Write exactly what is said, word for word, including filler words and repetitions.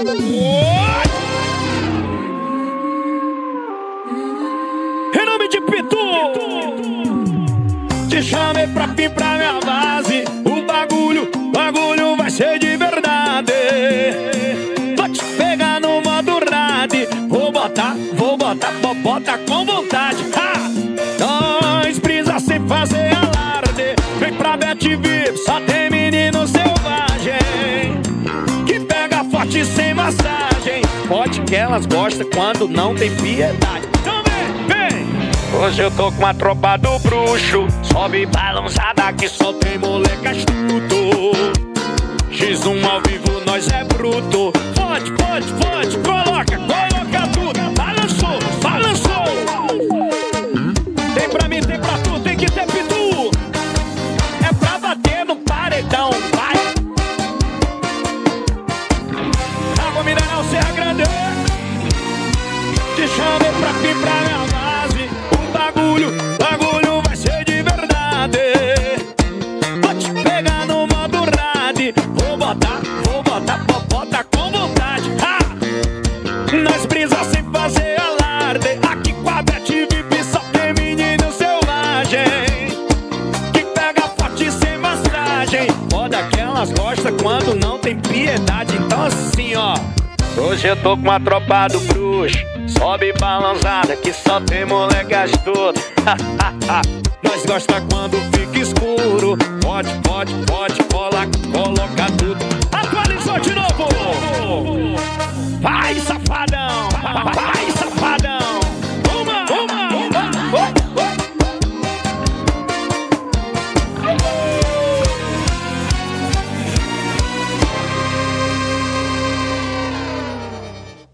Em nome de Pitu, te chamei pra vir pra minha base. O bagulho, bagulho vai ser de verdade. Vou te pegar no modo rade. Vou botar, vou botar, vou botar com vontade. Ha! Nós brisa sem fazer alarde. Vem pra B T V, só tem menino selvagem que pega forte sem massagem. Pode que elas gostam quando não tem piedade. Então vem, vem. Hoje eu tô com a tropa do bruxo. Sobe balançada que só tem moleque astuto. X um ao vivo, nós é bruto. Pode, pode, pode, coloca, coloca tudo. Balançou, balançou. Tem pra mim, tem pra tu, tem que ter Pitu. É pra bater no paredão, vai. Água mineral, Serra Grande. Te chamei pra vir pra minha base. O bagulho, bagulho vai ser de verdade. Vou te pegar no modo rade. Vou botar, vou botar, vou botar com vontade. Ha! Nós brisa sem fazer alarde. Aqui com a B T V só tem menino selvagem que pega forte sem massagem. Foda que elas gostam quando não tem piedade. Então assim, ó. Hoje eu tô com a tropa do bruxo. Sobe balançada que só tem moleque astuto. Nós gosta quando fica escuro. Pode, pode, pode,